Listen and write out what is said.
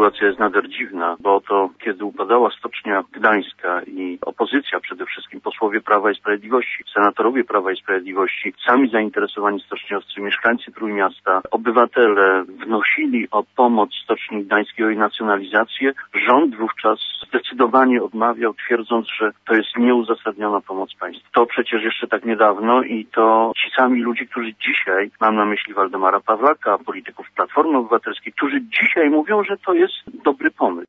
sytuacja jest nader dziwna, bo oto kiedy upadała Stocznia Gdańska i opozycja, przede wszystkim posłowie Prawa i Sprawiedliwości, senatorowie Prawa i Sprawiedliwości, sami zainteresowani stoczniowcy, mieszkańcy Trójmiasta, obywatele wnosili o pomoc Stoczni Gdańskiej, o jej nacjonalizację, rząd wówczas zdecydowanie odmawiał, twierdząc, że to jest nieuzasadniona pomoc państwa. To przecież jeszcze tak niedawno i to ci sami ludzie, którzy dzisiaj, mam na myśli Waldemara Pawlaka, polityków Platformy Obywatelskiej, którzy dzisiaj mówią, że to jest dobry pomysł.